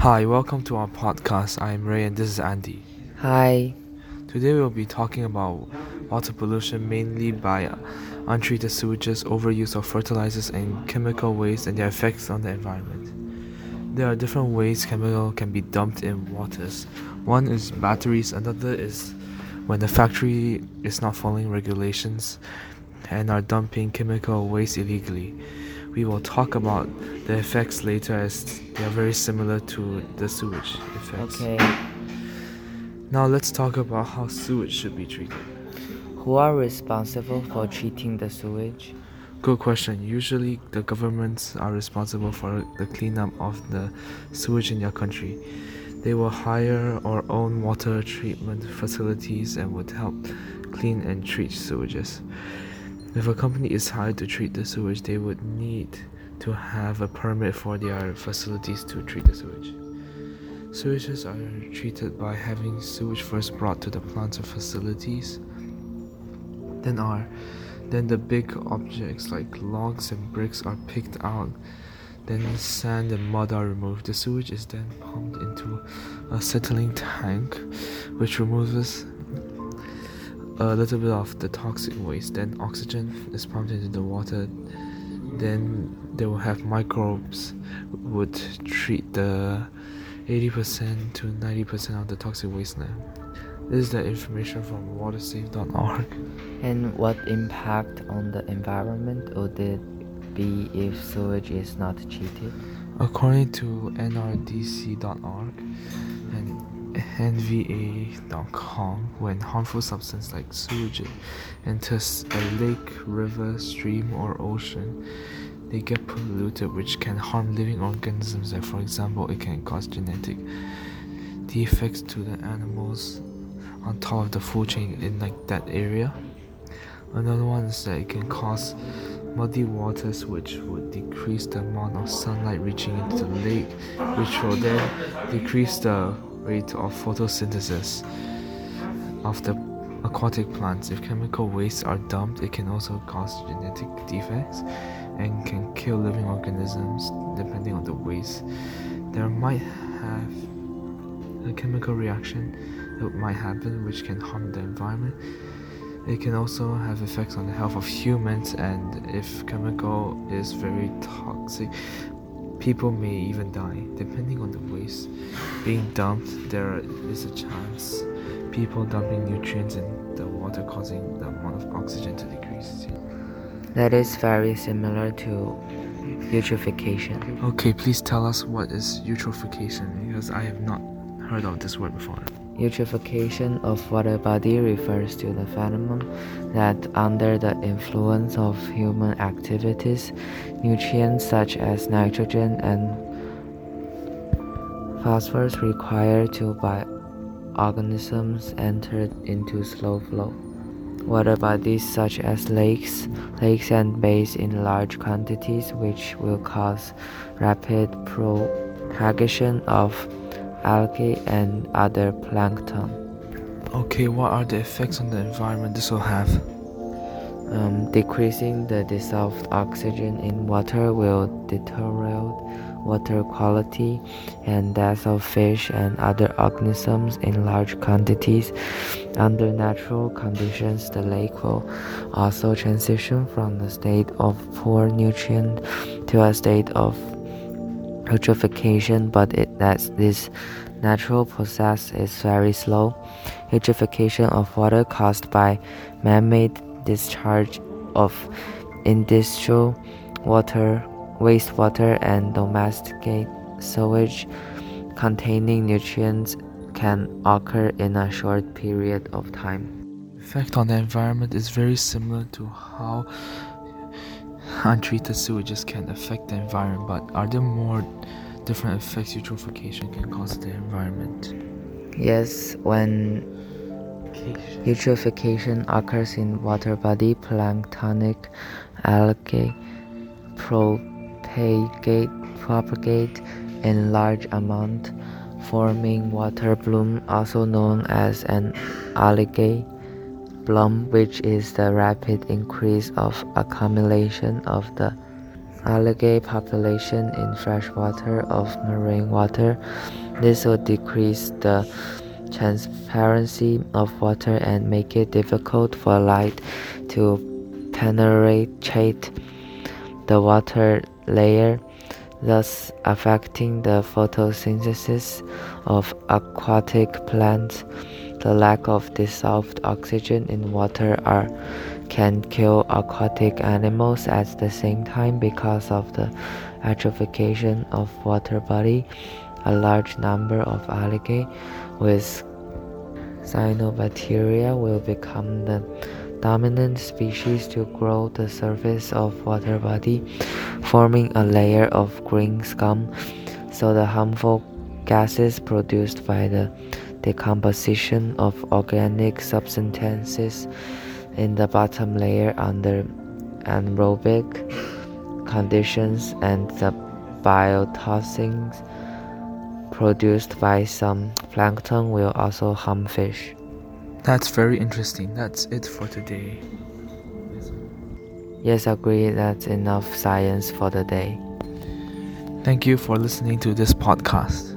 Hi, welcome to our podcast. I'm Ray and this is Andy. Hi. Today we'll be talking about water pollution mainly by untreated sewages, overuse of fertilizers and chemical waste and their effects on the environment. There are different ways chemical can be dumped in waters. One is batteries, another is when the factory is not following regulations and are dumping chemical waste illegally. We will talk about the effects later as they are very similar to the sewage effects. Okay. Now let's talk about how sewage should be treated. Who are responsible for treating the sewage? Good question. Usually the governments are responsible for the cleanup of the sewage in their country. They will hire or own water treatment facilities and would help clean and treat sewages. If a company is hired to treat the sewage, they would need to have a permit for their facilities to treat the sewage. Sewages are treated by having sewage first brought to the plants or facilities. Then the big objects like logs and bricks are picked out. Then sand and mud are removed. The sewage is then pumped into a settling tank, which removes a little bit of the toxic waste. Then oxygen is pumped into the water. Then they will have microbes would treat the 80% to 90% of the toxic waste now. This is the information from watersafe.org. And what impact on the environment would it be if sewage is not treated? According to nrdc.org and nva.com, when harmful substance like sewage enters a lake, river, stream, or ocean, they get polluted, which can harm living organisms. Like for example, it can cause genetic defects to the animals on top of the food chain in like that area. Another one is that it can cause muddy waters, which would decrease the amount of sunlight reaching into the lake, which will then decrease the rate of photosynthesis of the aquatic plants. If chemical wastes are dumped, it can also cause genetic defects and can kill living organisms depending on the waste. There might have a chemical reaction that might happen which can harm the environment. It can also have effects on the health of humans, and if chemical is very toxic, people may even die. Depending on the waste being dumped, there is a chance people dumping nutrients in the water causing the amount of oxygen to decrease. That is very similar to eutrophication. Okay, please tell us what is eutrophication, because I have not heard of this word before. Eutrophication of water body refers to the phenomenon that under the influence of human activities, nutrients such as nitrogen and phosphorus required by organisms enter into slow flow. Water bodies such as lakes and bays in large quantities, which will cause rapid propagation of algae and other plankton. Okay, what are the effects on the environment this will have? Decreasing the dissolved oxygen in water will deteriorate water quality, and death of fish and other organisms in large quantities. Under natural conditions, the lake will also transition from the state of poor nutrient to a state of eutrophication, but this natural process is very slow. Eutrophication of water caused by man-made discharge of industrial wastewater and domestic sewage containing nutrients can occur in a short period of time. Effect on the environment is very similar to how untreated sewages can affect the environment, but are there more different effects eutrophication can cause the environment? Yes, when eutrophication occurs in water body, planktonic algae propagate in large amount, forming water bloom, also known as an algae bloom, which is the rapid increase of accumulation of the algae population in freshwater of marine water. This will decrease the transparency of water and make it difficult for light to penetrate the water layer, thus affecting the photosynthesis of aquatic plants. The lack of dissolved oxygen in water can kill aquatic animals at the same time because of the eutrophication of water body. A large number of algae with cyanobacteria will become the dominant species to grow the surface of water body, forming a layer of green scum. So the harmful gases produced by the decomposition of organic substances in the bottom layer under anaerobic conditions and the biotoxins produced by some plankton will also harm fish. That's very interesting. That's it for today. Yes, agree, that's enough science for the day. Thank you for listening to this podcast.